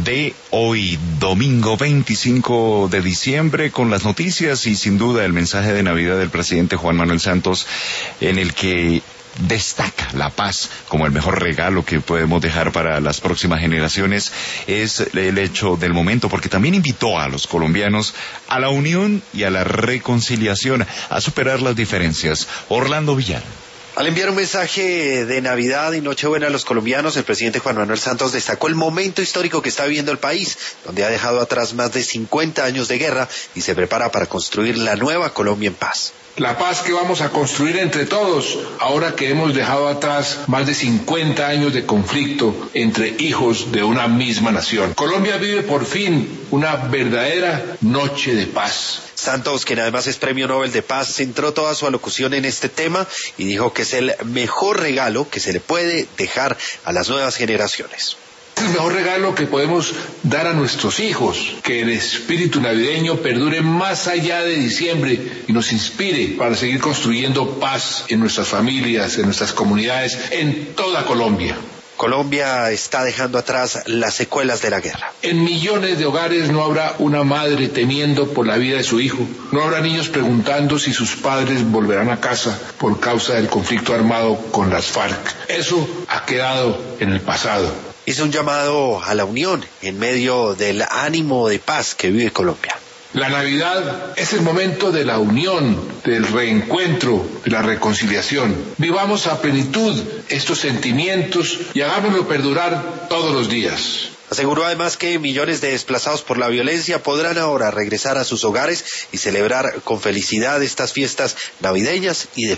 de hoy, domingo 25 de diciembre, con las noticias y sin duda el mensaje de Navidad del presidente Juan Manuel Santos, en el que destaca la paz como el mejor regalo que podemos dejar para las próximas generaciones. Es el hecho del momento, porque también invitó a los colombianos a la unión y a la reconciliación, a superar las diferencias. Orlando Villar. Al enviar un mensaje de Navidad y Nochebuena a los colombianos, el presidente Juan Manuel Santos destacó el momento histórico que está viviendo el país, donde ha dejado atrás más de 50 años de guerra y se prepara para construir la nueva Colombia en paz. La paz que vamos a construir entre todos, ahora que hemos dejado atrás más de 50 años de conflicto entre hijos de una misma nación. Colombia vive por fin una verdadera noche de paz. Santos, quien además es Premio Nobel de Paz, centró toda su alocución en este tema y dijo que es el mejor regalo que se le puede dejar a las nuevas generaciones. Es el mejor regalo que podemos dar a nuestros hijos, que el espíritu navideño perdure más allá de diciembre y nos inspire para seguir construyendo paz en nuestras familias, en nuestras comunidades, en toda Colombia. Colombia está dejando atrás las secuelas de la guerra. En millones de hogares no habrá una madre temiendo por la vida de su hijo. No habrá niños preguntando si sus padres volverán a casa por causa del conflicto armado con las FARC. Eso ha quedado en el pasado. Hizo un llamado a la unión en medio del ánimo de paz que vive Colombia. La Navidad es el momento de la unión, del reencuentro, de la reconciliación. Vivamos a plenitud estos sentimientos y hagámoslo perdurar todos los días. Aseguró además que millones de desplazados por la violencia podrán ahora regresar a sus hogares y celebrar con felicidad estas fiestas navideñas y de